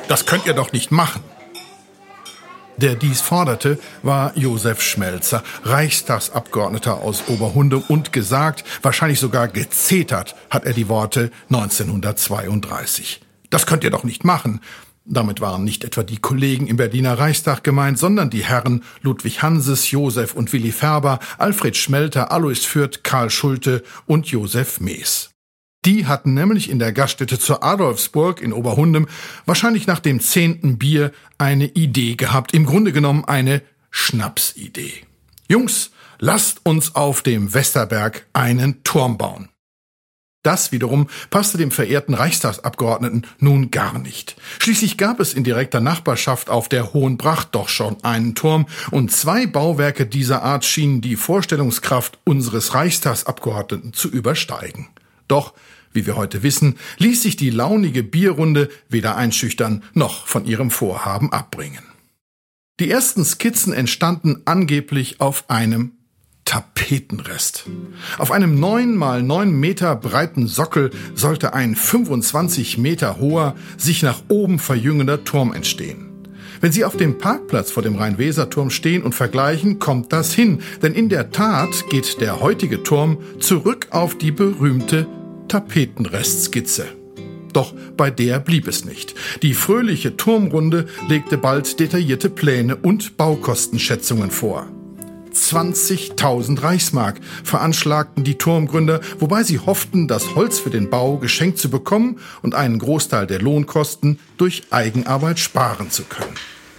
Das könnt ihr doch nicht machen. Der dies forderte, war Josef Schmelzer, Reichstagsabgeordneter aus Oberhundem, und gesagt, wahrscheinlich sogar gezetert, hat er die Worte 1932. Das könnt ihr doch nicht machen. Damit waren nicht etwa die Kollegen im Berliner Reichstag gemeint, sondern die Herren Ludwig Hanses, Josef und Willi Färber, Alfred Schmelter, Alois Fürth, Karl Schulte und Josef Mees. Die hatten nämlich in der Gaststätte zur Adolfsburg in Oberhundem wahrscheinlich nach dem 10. Bier eine Idee gehabt, im Grunde genommen eine Schnapsidee. Jungs, lasst uns auf dem Westerberg einen Turm bauen. Das wiederum passte dem verehrten Reichstagsabgeordneten nun gar nicht. Schließlich gab es in direkter Nachbarschaft auf der Hohen Bracht doch schon einen Turm, und 2 Bauwerke dieser Art schienen die Vorstellungskraft unseres Reichstagsabgeordneten zu übersteigen. Doch, wie wir heute wissen, ließ sich die launige Bierrunde weder einschüchtern noch von ihrem Vorhaben abbringen. Die ersten Skizzen entstanden angeblich auf einem Tapetenrest. Auf einem 9 mal 9 Meter breiten Sockel sollte ein 25 Meter hoher, sich nach oben verjüngender Turm entstehen. Wenn Sie auf dem Parkplatz vor dem Rhein-Weser-Turm stehen und vergleichen, kommt das hin, denn in der Tat geht der heutige Turm zurück auf die berühmte Tapetenrestskizze. Doch bei der blieb es nicht. Die fröhliche Turmrunde legte bald detaillierte Pläne und Baukostenschätzungen vor. 20.000 Reichsmark veranschlagten die Turmgründer, wobei sie hofften, das Holz für den Bau geschenkt zu bekommen und einen Großteil der Lohnkosten durch Eigenarbeit sparen zu können.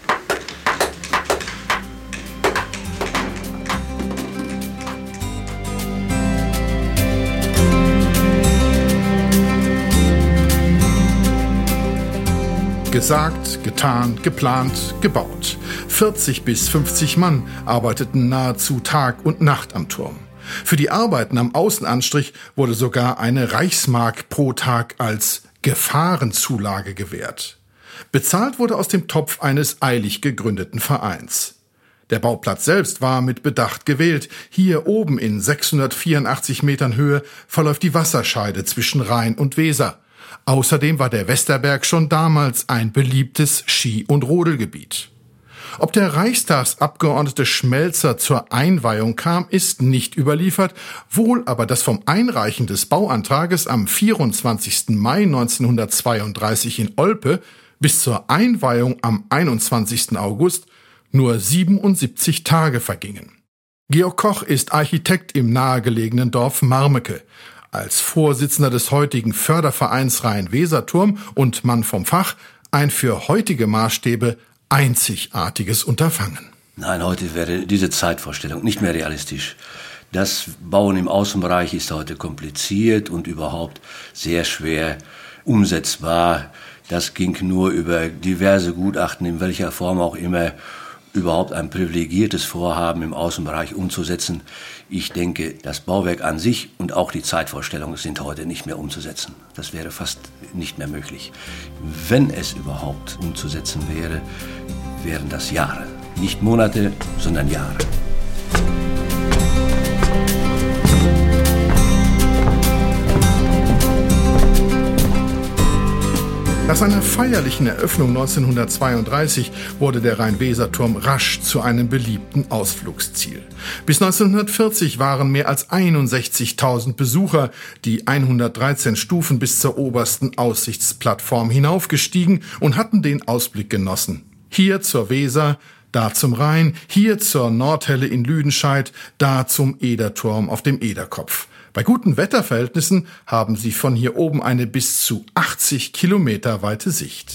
Gesagt, getan, geplant, gebaut. 40 bis 50 Mann arbeiteten nahezu Tag und Nacht am Turm. Für die Arbeiten am Außenanstrich wurde sogar eine Reichsmark pro Tag als Gefahrenzulage gewährt. Bezahlt wurde aus dem Topf eines eilig gegründeten Vereins. Der Bauplatz selbst war mit Bedacht gewählt. Hier oben in 684 Metern Höhe verläuft die Wasserscheide zwischen Rhein und Weser. Außerdem war der Westerberg schon damals ein beliebtes Ski- und Rodelgebiet. Ob der Reichstagsabgeordnete Schmelzer zur Einweihung kam, ist nicht überliefert, wohl aber, dass vom Einreichen des Bauantrages am 24. Mai 1932 in Olpe bis zur Einweihung am 21. August nur 77 Tage vergingen. Georg Koch ist Architekt im nahegelegenen Dorf Marmeke. Als Vorsitzender des heutigen Fördervereins Rhein-Weser-Turm und Mann vom Fach ein für heutige Maßstäbe einzigartiges Unterfangen. Nein, heute wäre diese Zeitvorstellung nicht mehr realistisch. Das Bauen im Außenbereich ist heute kompliziert und überhaupt sehr schwer umsetzbar. Das ging nur über diverse Gutachten, in welcher Form auch immer, überhaupt ein privilegiertes Vorhaben im Außenbereich umzusetzen. Ich denke, das Bauwerk an sich und auch die Zeitvorstellungen sind heute nicht mehr umzusetzen. Das wäre fast nicht mehr möglich. Wenn es überhaupt umzusetzen wäre, wären das Jahre. Nicht Monate, sondern Jahre. Nach seiner feierlichen Eröffnung 1932 wurde der Rhein-Weser-Turm rasch zu einem beliebten Ausflugsziel. Bis 1940 waren mehr als 61.000 Besucher die 113 Stufen bis zur obersten Aussichtsplattform hinaufgestiegen und hatten den Ausblick genossen. Hier zur Weser, da zum Rhein, hier zur Nordhelle in Lüdenscheid, da zum Ederturm auf dem Ederkopf. Bei guten Wetterverhältnissen haben sie von hier oben eine bis zu 80 Kilometer weite Sicht.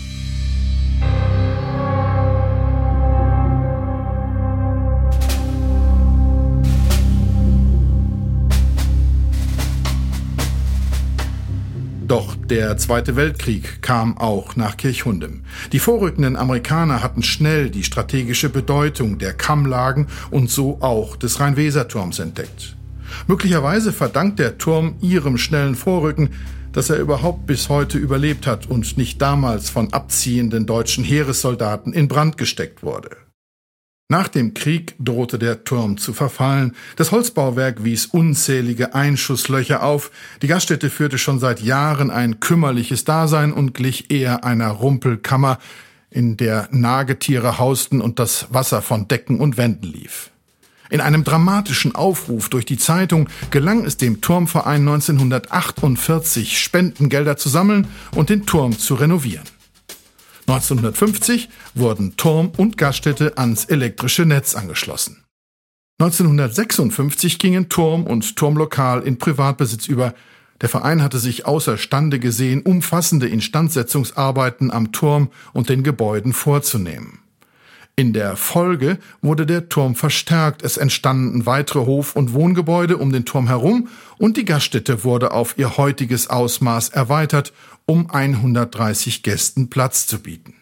Doch der Zweite Weltkrieg kam auch nach Kirchhundem. Die vorrückenden Amerikaner hatten schnell die strategische Bedeutung der Kammlagen und so auch des Rhein-Weser-Turms entdeckt. Möglicherweise verdankt der Turm ihrem schnellen Vorrücken, dass er überhaupt bis heute überlebt hat und nicht damals von abziehenden deutschen Heeressoldaten in Brand gesteckt wurde. Nach dem Krieg drohte der Turm zu verfallen. Das Holzbauwerk wies unzählige Einschusslöcher auf. Die Gaststätte führte schon seit Jahren ein kümmerliches Dasein und glich eher einer Rumpelkammer, in der Nagetiere hausten und das Wasser von Decken und Wänden lief. In einem dramatischen Aufruf durch die Zeitung gelang es dem Turmverein 1948, Spendengelder zu sammeln und den Turm zu renovieren. 1950 wurden Turm und Gaststätte ans elektrische Netz angeschlossen. 1956 gingen Turm und Turmlokal in Privatbesitz über. Der Verein hatte sich außerstande gesehen, umfassende Instandsetzungsarbeiten am Turm und den Gebäuden vorzunehmen. In der Folge wurde der Turm verstärkt, es entstanden weitere Hof- und Wohngebäude um den Turm herum und die Gaststätte wurde auf ihr heutiges Ausmaß erweitert, um 130 Gästen Platz zu bieten.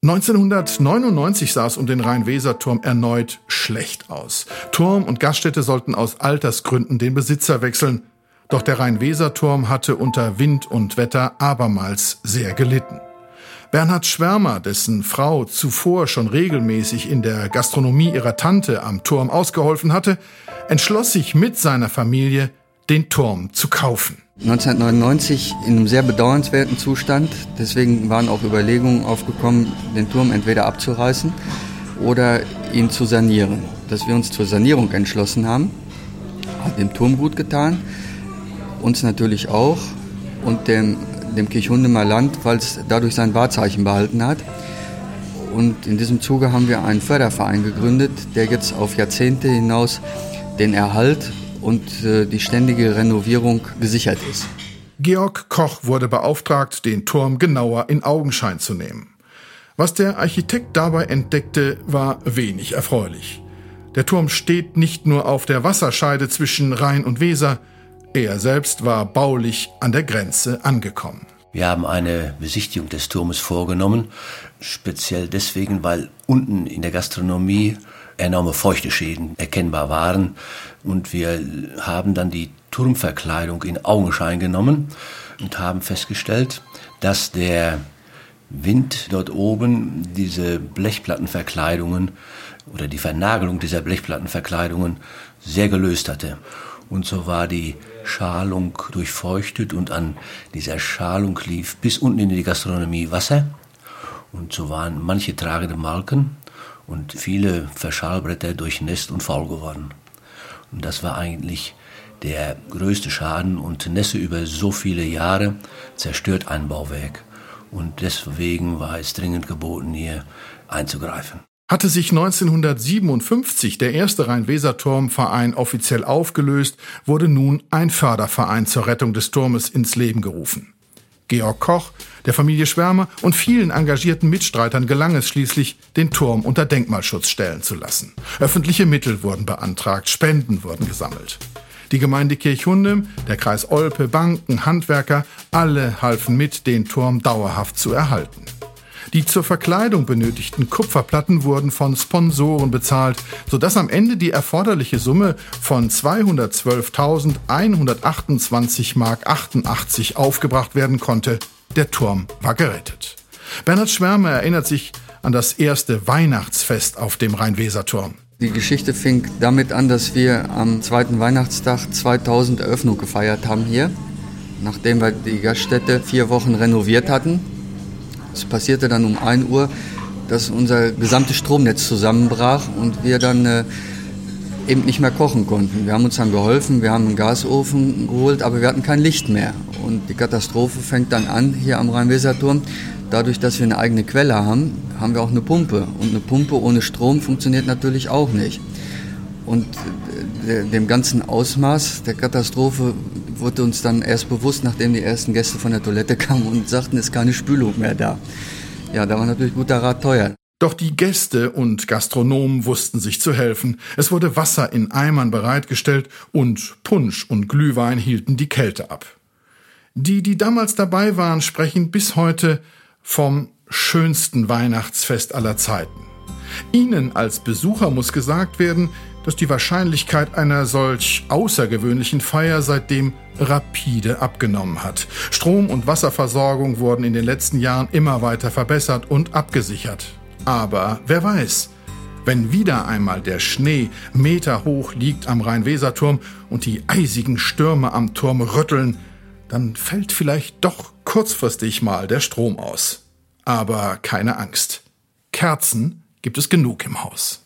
1999 sah es um den Rhein-Weser-Turm erneut schlecht aus. Turm und Gaststätte sollten aus Altersgründen den Besitzer wechseln. Doch der Rhein-Weser-Turm hatte unter Wind und Wetter abermals sehr gelitten. Bernhard Schwärmer, dessen Frau zuvor schon regelmäßig in der Gastronomie ihrer Tante am Turm ausgeholfen hatte, entschloss sich mit seiner Familie, den Turm zu kaufen. 1999 in einem sehr bedauernswerten Zustand. Deswegen waren auch Überlegungen aufgekommen, den Turm entweder abzureißen oder ihn zu sanieren. Dass wir uns zur Sanierung entschlossen haben, hat dem Turm gut getan, uns natürlich auch und dem Kirchhundemer Land, weil es dadurch sein Wahrzeichen behalten hat. Und in diesem Zuge haben wir einen Förderverein gegründet, der jetzt auf Jahrzehnte hinaus den Erhalt und die ständige Renovierung gesichert ist. Georg Koch wurde beauftragt, den Turm genauer in Augenschein zu nehmen. Was der Architekt dabei entdeckte, war wenig erfreulich. Der Turm steht nicht nur auf der Wasserscheide zwischen Rhein und Weser, er selbst war baulich an der Grenze angekommen. Wir haben eine Besichtigung des Turmes vorgenommen, speziell deswegen, weil unten in der Gastronomie enorme Feuchteschäden erkennbar waren. Und wir haben dann die Turmverkleidung in Augenschein genommen und haben festgestellt, dass der Wind dort oben diese Blechplattenverkleidungen oder die Vernagelung dieser Blechplattenverkleidungen sehr gelöst hatte. Und so war die Schalung durchfeuchtet und an dieser Schalung lief bis unten in die Gastronomie Wasser. Und so waren manche tragende Balken und viele Verschalbretter durchnässt und faul geworden. Und das war eigentlich der größte Schaden und Nässe über so viele Jahre zerstört ein Bauwerk. Und deswegen war es dringend geboten, hier einzugreifen. Hatte sich 1957 der erste Rhein-Weser-Turmverein offiziell aufgelöst, wurde nun ein Förderverein zur Rettung des Turmes ins Leben gerufen. Georg Koch, der Familie Schwärmer und vielen engagierten Mitstreitern gelang es schließlich, den Turm unter Denkmalschutz stellen zu lassen. Öffentliche Mittel wurden beantragt, Spenden wurden gesammelt. Die Gemeinde Kirchhundem, der Kreis Olpe, Banken, Handwerker, alle halfen mit, den Turm dauerhaft zu erhalten. Die zur Verkleidung benötigten Kupferplatten wurden von Sponsoren bezahlt, sodass am Ende die erforderliche Summe von 212.128,88 Mark aufgebracht werden konnte. Der Turm war gerettet. Bernhard Schwärmer erinnert sich an das erste Weihnachtsfest auf dem Rhein-Weser-Turm. Die Geschichte fing damit an, dass wir am zweiten Weihnachtstag 2000 Eröffnung gefeiert haben hier, nachdem wir die Gaststätte 4 Wochen renoviert hatten. Es passierte dann um 1 Uhr, dass unser gesamtes Stromnetz zusammenbrach und wir dann eben nicht mehr kochen konnten. Wir haben uns dann geholfen, wir haben einen Gasofen geholt, aber wir hatten kein Licht mehr. Und die Katastrophe fängt dann an hier am Rhein-Weser-Turm. Dadurch, dass wir eine eigene Quelle haben, haben wir auch eine Pumpe. Und eine Pumpe ohne Strom funktioniert natürlich auch nicht. Und dem ganzen Ausmaß der Katastrophe wurde uns dann erst bewusst, nachdem die ersten Gäste von der Toilette kamen und sagten, es ist keine Spülung mehr da. Ja, da war natürlich guter Rat teuer. Doch die Gäste und Gastronomen wussten sich zu helfen. Es wurde Wasser in Eimern bereitgestellt und Punsch und Glühwein hielten die Kälte ab. Die damals dabei waren, sprechen bis heute vom schönsten Weihnachtsfest aller Zeiten. Ihnen als Besucher muss gesagt werden, dass die Wahrscheinlichkeit einer solch außergewöhnlichen Feier seitdem rapide abgenommen hat. Strom- und Wasserversorgung wurden in den letzten Jahren immer weiter verbessert und abgesichert. Aber wer weiß, Wenn wieder einmal der Schnee meterhoch liegt am Rhein-Weser-Turm und die eisigen Stürme am Turm rütteln, dann fällt vielleicht doch kurzfristig mal der Strom aus. Aber keine Angst. Kerzen gibt es genug im Haus.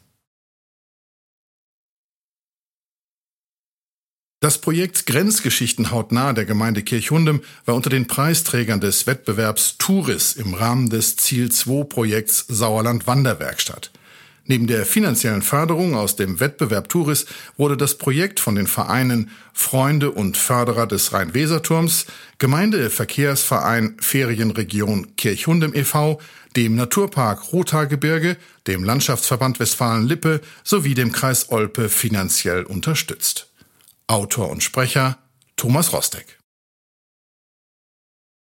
Das Projekt Grenzgeschichten hautnah der Gemeinde Kirchhundem war unter den Preisträgern des Wettbewerbs Touris im Rahmen des Ziel-2-Projekts Sauerland Wanderwerkstatt. Neben der finanziellen Förderung aus dem Wettbewerb Touris wurde das Projekt von den Vereinen Freunde und Förderer des Rhein-Weser-Turms, Gemeindeverkehrsverein Ferienregion Kirchhundem e.V., dem Naturpark Rothaargebirge, dem Landschaftsverband Westfalen-Lippe sowie dem Kreis Olpe finanziell unterstützt. Autor und Sprecher Thomas Rostek.